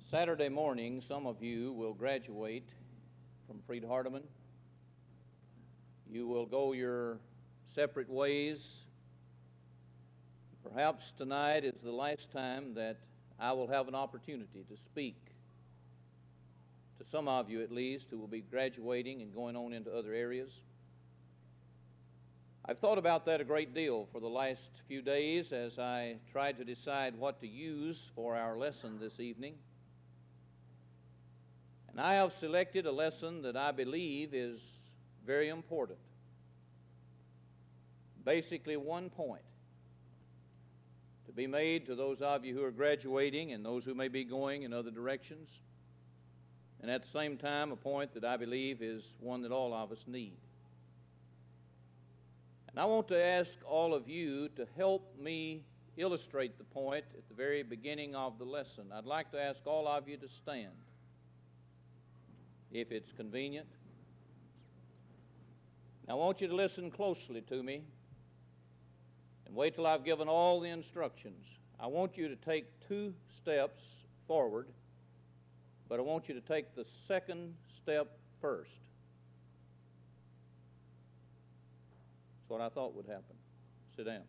Saturday morning, some of you will graduate from Freed-Hardeman. You will go your separate ways. Perhaps tonight is the last time that I will have an opportunity to speak to some of you, at least, who will be graduating and going on into other areas. I've thought about that a great deal for the last few days as I tried to decide what to use for our lesson this evening. And I have selected a lesson that I believe is very important. Basically, one point to be made to those of you who are graduating and those who may be going in other directions. And at the same time, a point that I believe is one that all of us need. And I want to ask all of you to help me illustrate the point at the very beginning of the lesson. I'd like to ask all of you to stand, if it's convenient. Now, I want you to listen closely to me and wait till I've given all the instructions. I want you to take 2 steps forward, but I want you to take the second step first. That's what I thought would happen. Sit down.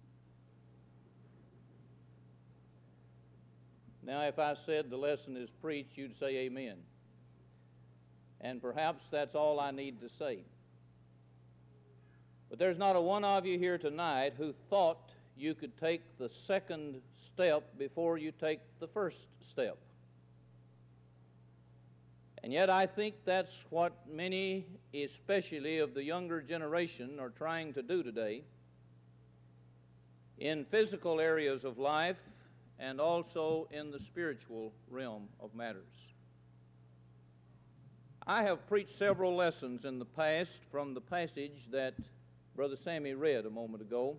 Now, if I said the lesson is preached, you'd say amen. And perhaps that's all I need to say. But there's not a one of you here tonight who thought you could take the second step before you take the first step. And yet I think that's what many, especially of the younger generation, are trying to do today in physical areas of life and also in the spiritual realm of matters. I have preached several lessons in the past from the passage that Brother Sammy read a moment ago.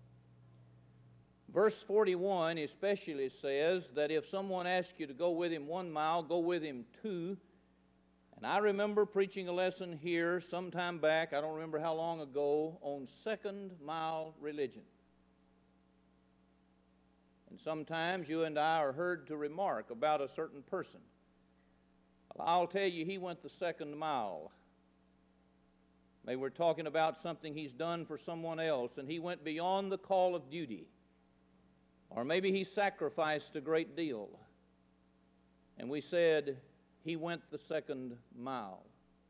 Verse 41 especially says that if someone asks you to go with him 1 mile, go with him 2. And I remember preaching a lesson here sometime back, I don't remember how long ago, on second mile religion. And sometimes you and I are heard to remark about a certain person. Well, I'll tell you, he went the second mile. Maybe we're talking about something he's done for someone else, and he went beyond the call of duty. Or maybe he sacrificed a great deal. And we said he went the second mile.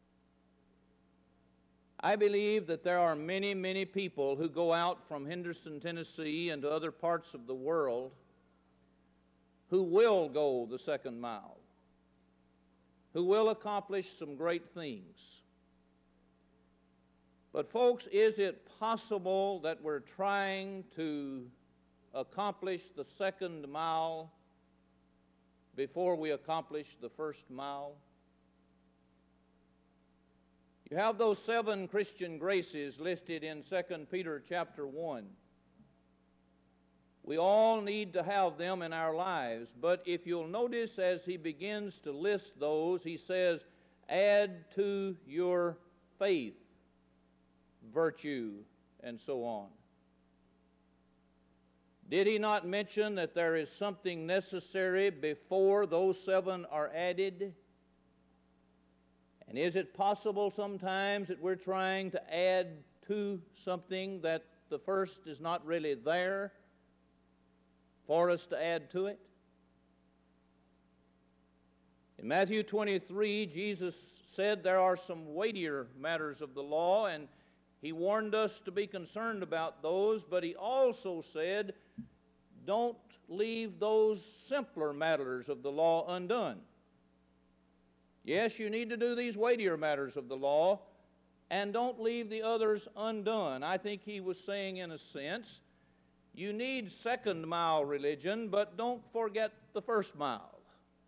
I believe that there are many, many people who go out from Henderson, Tennessee, and to other parts of the world who will go the second mile, who will accomplish some great things. But folks, is it possible that we're trying to accomplish the second mile before we accomplish the first mile? You have those 7 Christian graces listed in 2 Peter chapter 1. We all need to have them in our lives, but if you'll notice as he begins to list those, he says, add to your faith, virtue, and so on. Did he not mention that there is something necessary before those 7 are added? And is it possible sometimes that we're trying to add to something that the first is not really there for us to add to it? In Matthew 23, Jesus said there are some weightier matters of the law, and he warned us to be concerned about those, but he also said, don't leave those simpler matters of the law undone. Yes, you need to do these weightier matters of the law, and don't leave the others undone. I think he was saying, in a sense, you need second mile religion, but don't forget the first mile.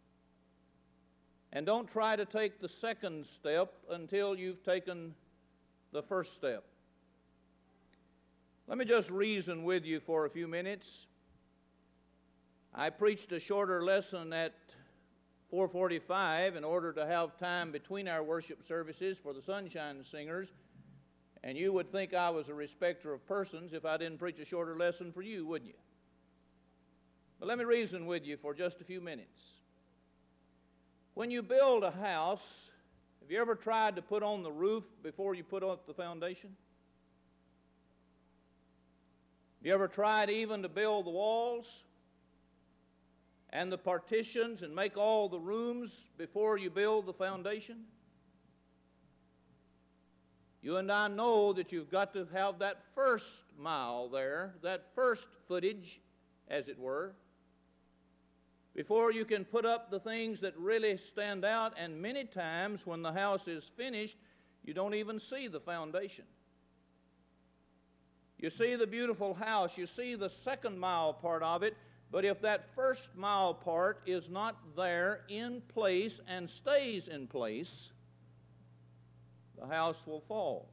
And don't try to take the second step until you've taken the first step. Let me just reason with you for a few minutes. I preached a shorter lesson at 4:45 in order to have time between our worship services for the Sunshine Singers. And you would think I was a respecter of persons if I didn't preach a shorter lesson for you, wouldn't you? But let me reason with you for just a few minutes. When you build a house, have you ever tried to put on the roof before you put on the foundation? Have you ever tried even to build the walls and the partitions and make all the rooms before you build the foundation? You and I know that you've got to have that first mile there, that first footage, as it were, before you can put up the things that really stand out. And many times when the house is finished, you don't even see the foundation. You see the beautiful house, you see the second mile part of it, but if that first mile part is not there in place and stays in place, the house will fall.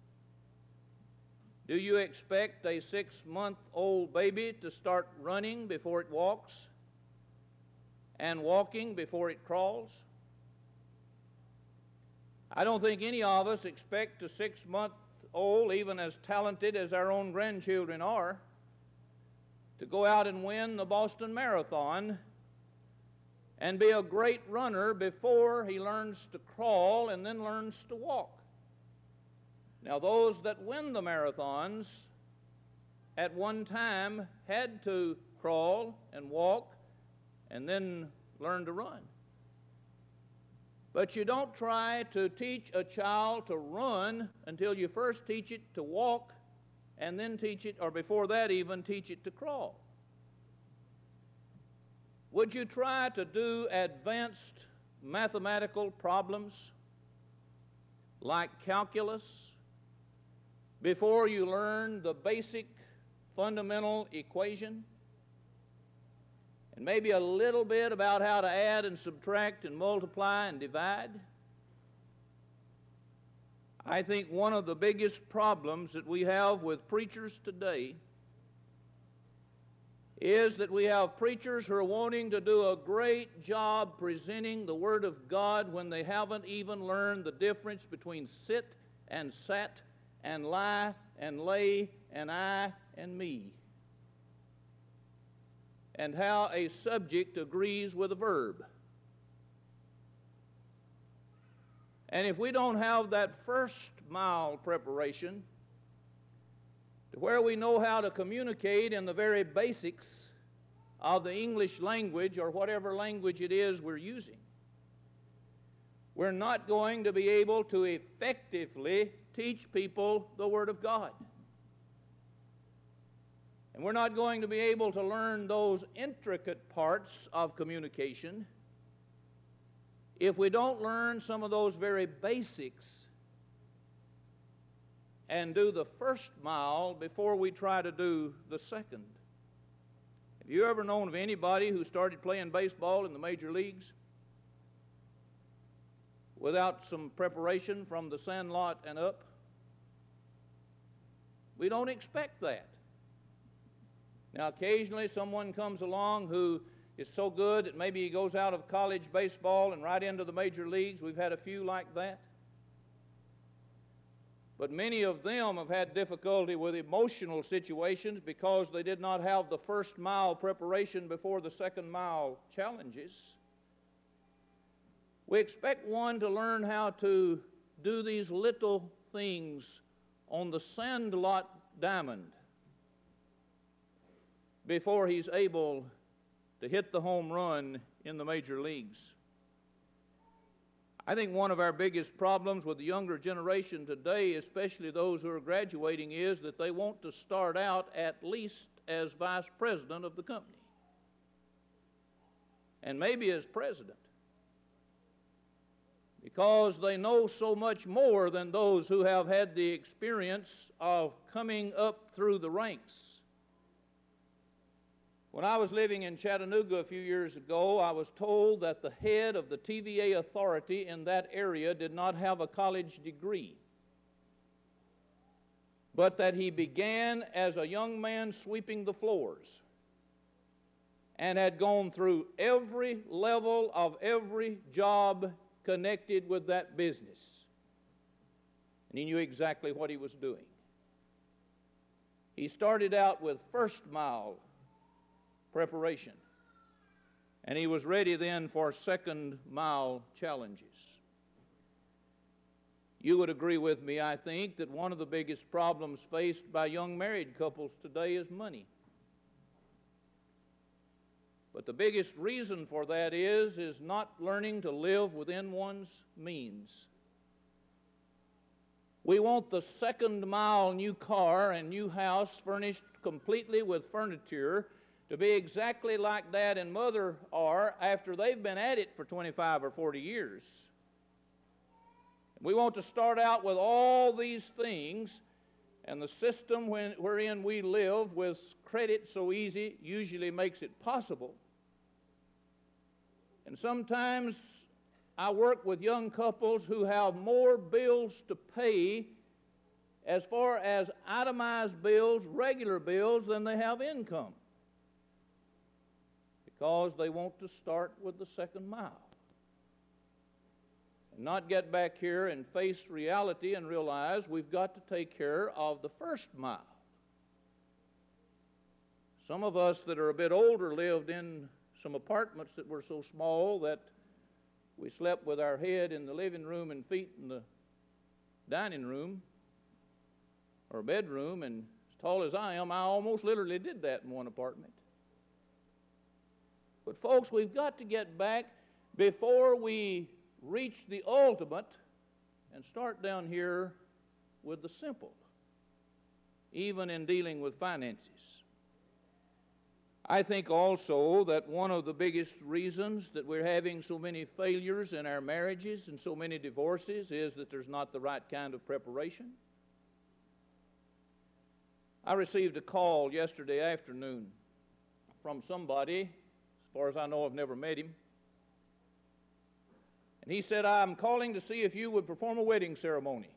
Do you expect a 6-month-old baby to start running before it walks and walking before it crawls? I don't think any of us expect a 6-month-old, even as talented as our own grandchildren are, to go out and win the Boston Marathon and be a great runner before he learns to crawl and then learns to walk. Now, those that win the marathons at one time had to crawl and walk and then learn to run. But you don't try to teach a child to run until you first teach it to walk and then teach it, or before that even, teach it to crawl. Would you try to do advanced mathematical problems like calculus before you learn the basic fundamental equation? And maybe a little bit about how to add and subtract and multiply and divide? I think one of the biggest problems that we have with preachers today is that we have preachers who are wanting to do a great job presenting the Word of God when they haven't even learned the difference between sit and sat and lie and lay and I and me, and how a subject agrees with a verb. And if we don't have that first mile preparation to where we know how to communicate in the very basics of the English language or whatever language it is we're using, we're not going to be able to effectively teach people the Word of God. And we're not going to be able to learn those intricate parts of communication if we don't learn some of those very basics and do the first mile before we try to do the second. Have you ever known of anybody who started playing baseball in the major leagues without some preparation from the sandlot and up? We don't expect that. Now, occasionally someone comes along who is so good that maybe he goes out of college baseball and right into the major leagues. We've had a few like that. But many of them have had difficulty with emotional situations because they did not have the first mile preparation before the second mile challenges. We expect one to learn how to do these little things on the sandlot diamond before he's able to hit the home run in the major leagues. I think one of our biggest problems with the younger generation today, especially those who are graduating, is that they want to start out at least as vice president of the company, and maybe as president, because they know so much more than those who have had the experience of coming up through the ranks. When I was living in Chattanooga a few years ago, I was told that the head of the TVA authority in that area did not have a college degree, but that he began as a young man sweeping the floors and had gone through every level of every job connected with that business. And he knew exactly what he was doing. He started out with first mile preparation. And he was ready then for second mile challenges. You would agree with me, I think, that one of the biggest problems faced by young married couples today is money. But the biggest reason for that is not learning to live within one's means. We want the second mile new car and new house furnished completely with furniture to be exactly like Dad and Mother are after they've been at it for 25 or 40 years. We want to start out with all these things, and the system wherein we live with credit so easy usually makes it possible. And sometimes I work with young couples who have more bills to pay as far as itemized bills, regular bills, than they have income, because they want to start with the second mile and not get back here and face reality and realize we've got to take care of the first mile. Some of us that are a bit older lived in some apartments that were so small that we slept with our head in the living room and feet in the dining room or bedroom, and as tall as I am, I almost literally did that in one apartment. But folks, we've got to get back before we reach the ultimate and start down here with the simple, even in dealing with finances. I think also that one of the biggest reasons that we're having so many failures in our marriages and so many divorces is that there's not the right kind of preparation. I received a call yesterday afternoon from somebody, as far as I know, I've never met him. And he said, "I'm calling to see if you would perform a wedding ceremony."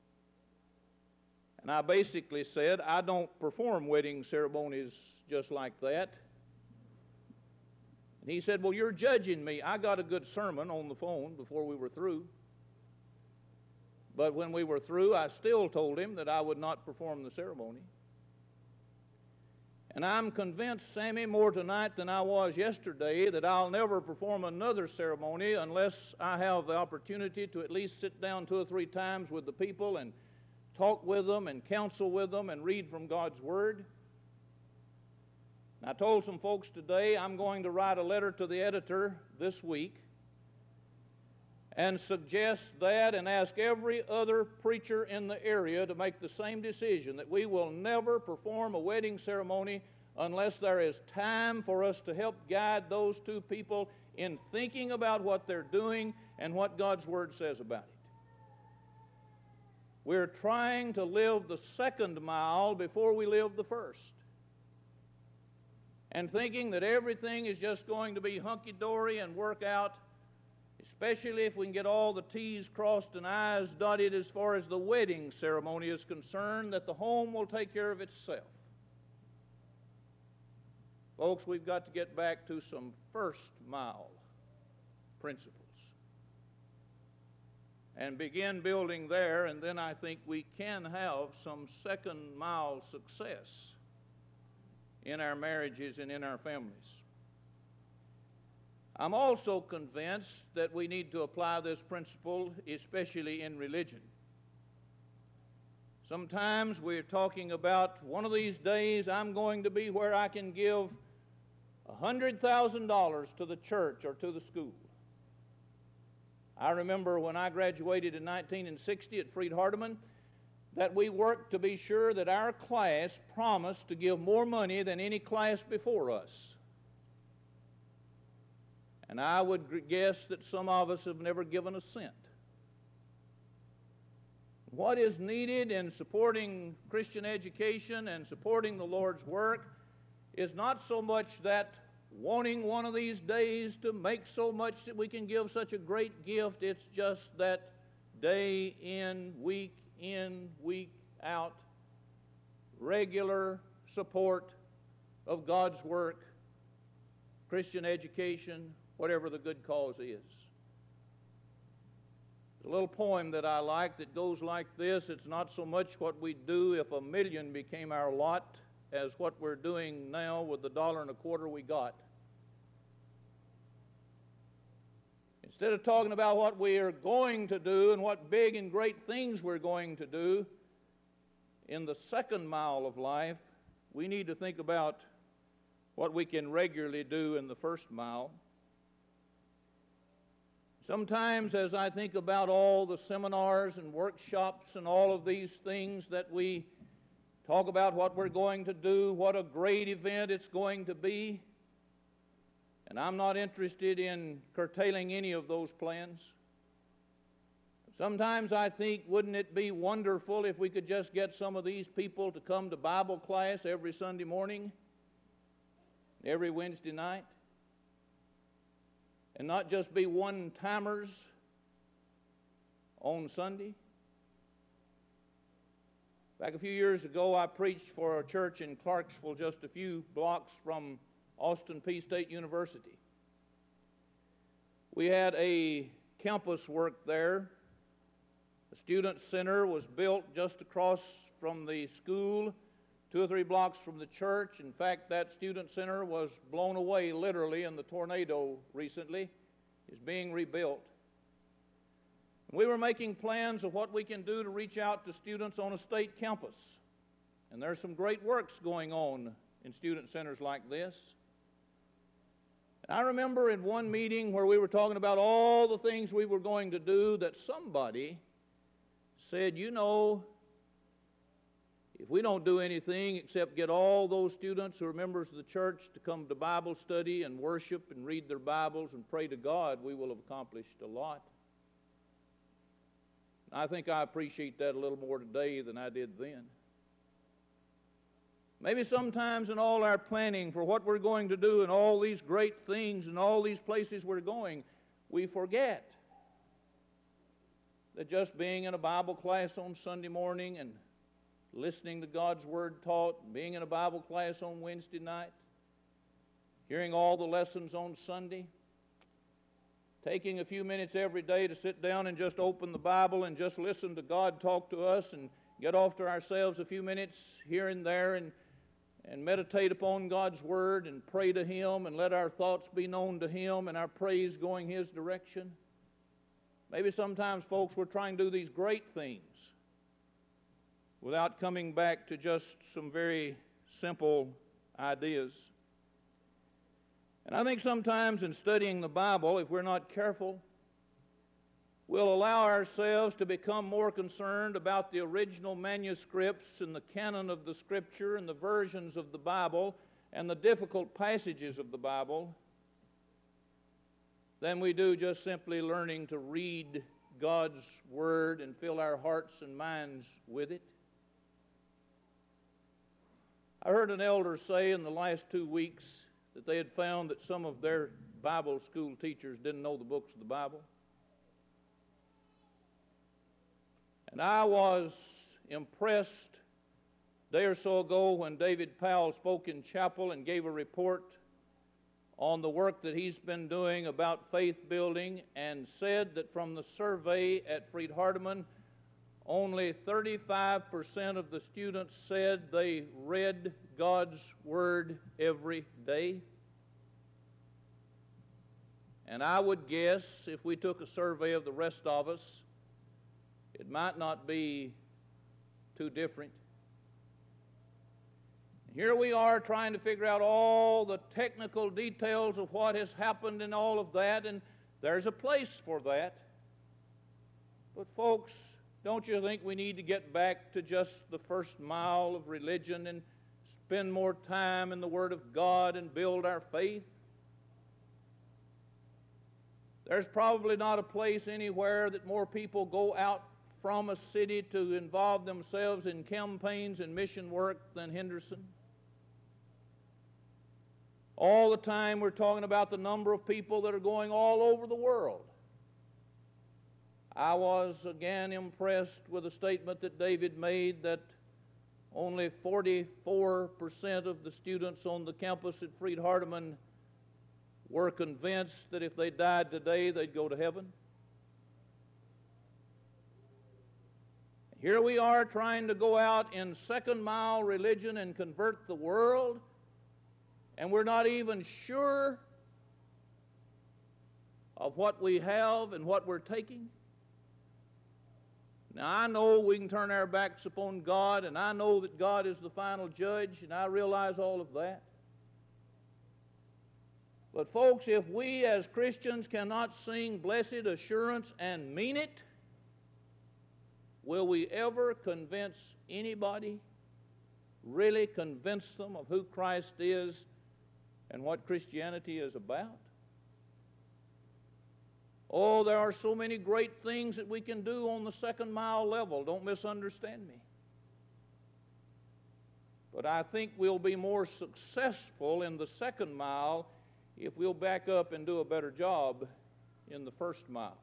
And I basically said, "I don't perform wedding ceremonies just like that." And he said, "Well, you're judging me. I got a good sermon on the phone before we were through. But when we were through, I still told him that I would not perform the ceremony. And I'm convinced, Sammy, more tonight than I was yesterday, that I'll never perform another ceremony unless I have the opportunity to at least sit down 2 or 3 times with the people and talk with them and counsel with them and read from God's Word." And I told some folks today I'm going to write a letter to the editor this week and suggest that and ask every other preacher in the area to make the same decision, that we will never perform a wedding ceremony unless there is time for us to help guide those 2 people in thinking about what they're doing and what God's Word says about it. We're trying to live the second mile before we live the first, and thinking that everything is just going to be hunky-dory and work out, especially if we can get all the T's crossed and I's dotted as far as the wedding ceremony is concerned, that the home will take care of itself. Folks, we've got to get back to some first mile principles and begin building there, and then I think we can have some second mile success in our marriages and in our families. I'm also convinced that we need to apply this principle, especially in religion. Sometimes we're talking about, one of these days I'm going to be where I can give $100,000 to the church or to the school. I remember when I graduated in 1960 at Freed-Hardeman, that we worked to be sure that our class promised to give more money than any class before us. And I would guess that some of us have never given a cent. What is needed in supporting Christian education and supporting the Lord's work is not so much that wanting one of these days to make so much that we can give such a great gift. It's just that day in, week out, regular support of God's work, Christian education, whatever the good cause is. There's a little poem that I like that goes like this: "It's not so much what we'd do if 1,000,000 became our lot, as what we're doing now with the $1.25 we got. Instead of talking about what we are going to do and what big and great things we're going to do in the second mile of life, we need to think about what we can regularly do in the first mile. Sometimes as I think about all the seminars and workshops and all of these things that we talk about what we're going to do, what a great event it's going to be, and I'm not interested in curtailing any of those plans. Sometimes I think, wouldn't it be wonderful if we could just get some of these people to come to Bible class every Sunday morning, every Wednesday night, and not just be one-timers on Sunday? Back a few years ago, I preached for a church in Clarksville, just a few blocks from Austin Peay State University. We had a campus work there. The student center was built just across from the school, 2 or 3 blocks from the church. In fact, that student center was blown away literally in the tornado recently. It's being rebuilt. We were making plans of what we can do to reach out to students on a state campus. And there's some great works going on in student centers like this. And I remember in one meeting where we were talking about all the things we were going to do, that somebody said, you know, if we don't do anything except get all those students who are members of the church to come to Bible study and worship and read their Bibles and pray to God, we will have accomplished a lot. I think I appreciate that a little more today than I did then. Maybe sometimes in all our planning for what we're going to do and all these great things and all these places we're going, we forget that just being in a Bible class on Sunday morning and listening to God's Word taught, and being in a Bible class on Wednesday night, hearing all the lessons on Sunday, taking a few minutes every day to sit down and just open the Bible and just listen to God talk to us and get off to ourselves a few minutes here and there and meditate upon God's Word and pray to Him and let our thoughts be known to Him and our praise going His direction. Maybe sometimes, folks, we're trying to do these great things without coming back to just some very simple ideas. And I think sometimes in studying the Bible, if we're not careful, we'll allow ourselves to become more concerned about the original manuscripts and the canon of the Scripture and the versions of the Bible and the difficult passages of the Bible than we do just simply learning to read God's Word and fill our hearts and minds with it. I heard an elder say in the last 2 weeks that they had found that some of their Bible school teachers didn't know the books of the Bible. And I was impressed a day or so ago when David Powell spoke in chapel and gave a report on the work that he's been doing about faith building, and said that from the survey at Freed-Hardeman, only 35% of the students said they read God's Word every day. And I would guess if we took a survey of the rest of us, it might not be too different. Here we are trying to figure out all the technical details of what has happened and all of that, and there's a place for that. But folks, don't you think we need to get back to just the first mile of religion and spend more time in the Word of God and build our faith? There's probably not a place anywhere that more people go out from a city to involve themselves in campaigns and mission work than Henderson. All the time we're talking about the number of people that are going all over the world. I was again impressed with a statement that David made that only 44% of the students on the campus at Freed-Hardeman were convinced that if they died today, they'd go to heaven. Here we are trying to go out in second-mile religion and convert the world, and we're not even sure of what we have and what we're taking? Now, I know we can turn our backs upon God, and I know that God is the final judge, and I realize all of that. But folks, if we as Christians cannot sing blessed assurance and mean it, will we ever convince anybody, really convince them of who Christ is and what Christianity is about? Oh, there are so many great things that we can do on the second mile level. Don't misunderstand me. But I think we'll be more successful in the second mile if we'll back up and do a better job in the first mile.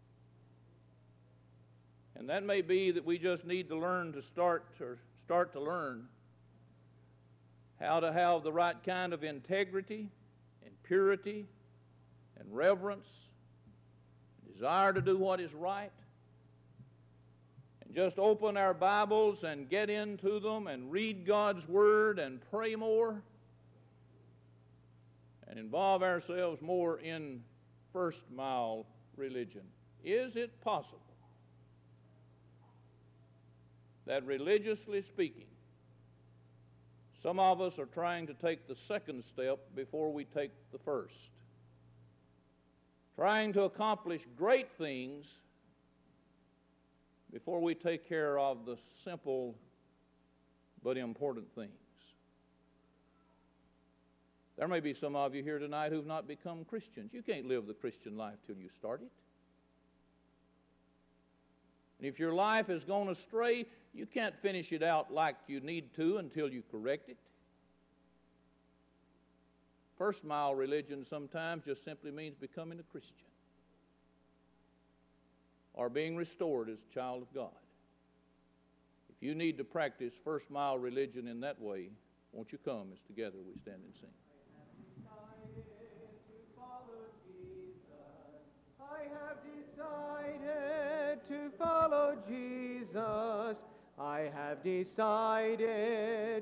And that may be that we just need to learn to start to learn how to have the right kind of integrity and purity and reverence, desire to do what is right, and just open our Bibles and get into them and read God's Word and pray more and involve ourselves more in first mile religion. Is it possible that, religiously speaking, some of us are trying to take the second step before we take the first? Trying to accomplish great things before we take care of the simple but important things. There may be some of you here tonight who've not become Christians. You can't live the Christian life till you start it. And if your life has gone astray, you can't finish it out like you need to until you correct it. First mile religion sometimes just simply means becoming a Christian or being restored as a child of God. If you need to practice first mile religion in that way, won't you come as together we stand and sing? I have decided to follow Jesus. I have decided